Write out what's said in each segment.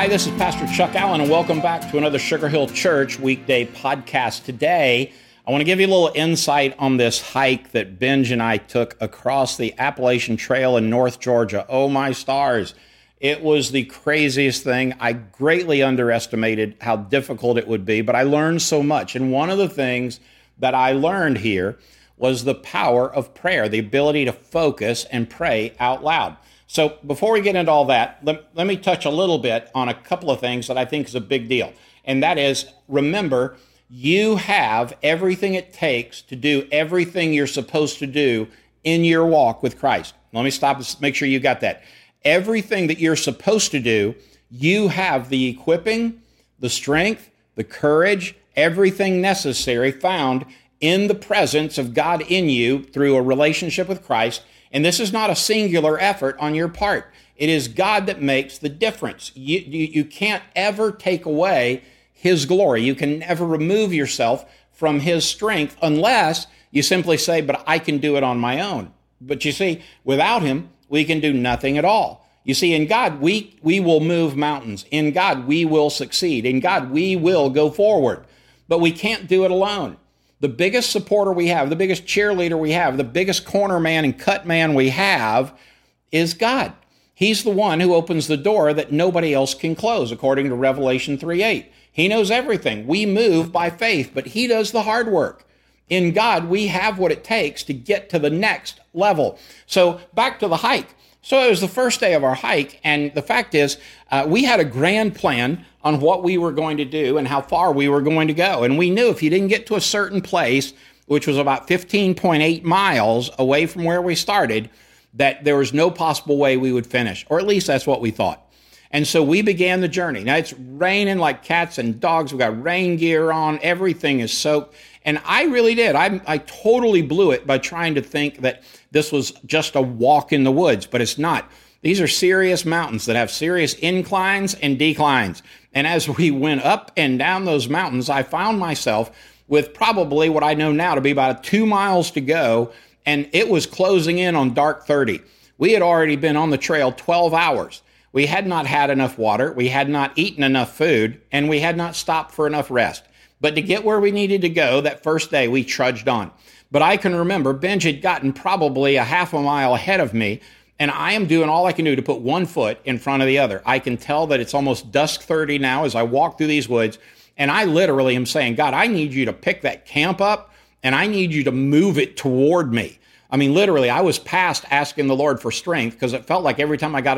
Hi, this is Pastor Chuck Allen, and welcome back to another Sugar Hill Church weekday podcast. Today, I want to give you a little insight on this hike that Benj and I took across the Appalachian Trail in North Georgia. Oh, my stars. It was the craziest thing. I greatly underestimated how difficult it would be, but I learned so much. And one of the things that I learned here was the power of prayer, the ability to focus and pray out loud. So before we get into all that, let me touch a little bit on a couple of things that I think is a big deal. And that is, remember, you have everything it takes to do everything you're supposed to do in your walk with Christ. Let me stop and make sure you got that. Everything that you're supposed to do, you have the equipping, the strength, the courage, everything necessary found in the presence of God in you through a relationship with Christ. And this is not a singular effort on your part. It is God that makes the difference. You can't ever take away His glory. You can never remove yourself from His strength unless you simply say, but I can do it on my own. But you see, without Him, we can do nothing at all. You see, in God, we will move mountains. In God, we will succeed. In God, we will go forward. But we can't do it alone. The biggest supporter we have, the biggest cheerleader we have, the biggest corner man and cut man we have is God. He's the one who opens the door that nobody else can close, according to Revelation 3:8. He knows everything. We move by faith, but He does the hard work. In God, we have what it takes to get to the next level. So back to the hike. So it was the first day of our hike, and the fact is, we had a grand plan on what we were going to do and how far we were going to go. And we knew if you didn't get to a certain place, which was about 15.8 miles away from where we started, that there was no possible way we would finish, or at least that's what we thought. And so we began the journey. Now it's raining like cats and dogs. We got rain gear on. Everything is soaked. And I really did. I totally blew it by trying to think that this was just a walk in the woods, but it's not. These are serious mountains that have serious inclines and declines. And as we went up and down those mountains, I found myself with probably what I know now to be about 2 miles to go, and it was closing in on dark 30. We had already been on the trail 12 hours. We had not had enough water, we had not eaten enough food, and we had not stopped for enough rest. But to get where we needed to go that first day, we trudged on. But I can remember Benj had gotten probably a half a mile ahead of me, and I am doing all I can do to put one foot in front of the other. I can tell that it's almost dusk 30 now as I walk through these woods, and I literally am saying, God, I need you to pick that camp up, and I need you to move it toward me. I mean, literally, I was past asking the Lord for strength because it felt like every time I had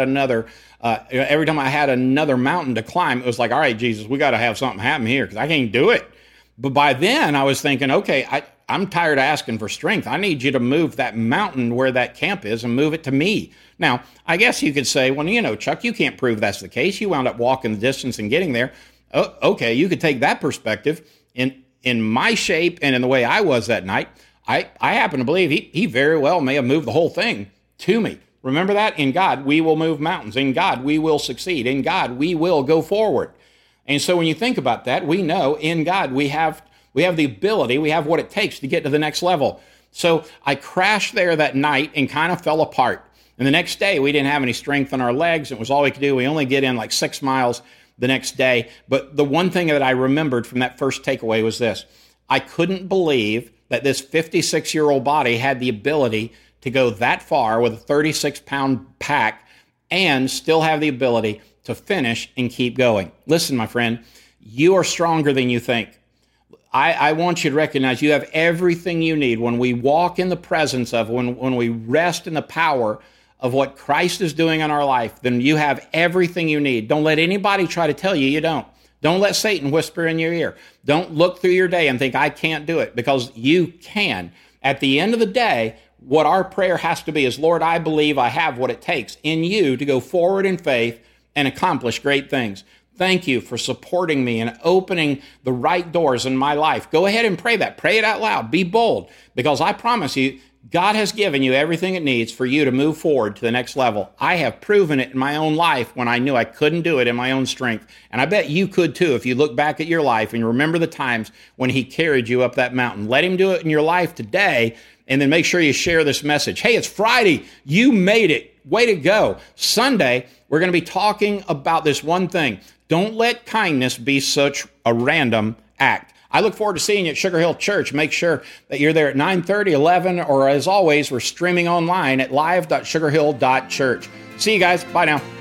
another mountain to climb, it was like, all right, Jesus, we got to have something happen here because I can't do it. But by then I was thinking, okay, I'm tired of asking for strength. I need you to move that mountain where that camp is and move it to me. Now, I guess you could say, well, Chuck, you can't prove that's the case. You wound up walking the distance and getting there. Oh, okay, you could take that perspective. In my shape and in the way I was that night, I happen to believe he very well may have moved the whole thing to me. Remember that? In God, we will move mountains. In God, we will succeed. In God, we will go forward. And so when you think about that, we know in God we have the ability, we have what it takes to get to the next level. So I crashed there that night and kind of fell apart. And the next day, we didn't have any strength in our legs. It was all we could do. We only get in like 6 miles the next day. But the one thing that I remembered from that first takeaway was this. I couldn't believe that this 56-year-old body had the ability to go that far with a 36-pound pack and still have the ability to finish and keep going. Listen, my friend, you are stronger than you think. I want you to recognize you have everything you need when we walk in the presence of, when we rest in the power of what Christ is doing in our life, then you have everything you need. Don't let anybody try to tell you you don't. Don't let Satan whisper in your ear. Don't look through your day and think, I can't do it, because you can. At the end of the day, what our prayer has to be is, Lord, I believe I have what it takes in you to go forward in faith and accomplish great things. Thank you for supporting me and opening the right doors in my life. Go ahead and pray that. Pray it out loud. Be bold, because I promise you, God has given you everything it needs for you to move forward to the next level. I have proven it in my own life when I knew I couldn't do it in my own strength. And I bet you could too if you look back at your life and you remember the times when he carried you up that mountain. Let him do it in your life today, and then make sure you share this message. Hey, it's Friday. You made it. Way to go. Sunday, we're going to be talking about this one thing. Don't let kindness be such a random act. I look forward to seeing you at Sugar Hill Church. Make sure that you're there at 9:30, 11, or as always, we're streaming online at live.sugarhill.church. See you guys. Bye now.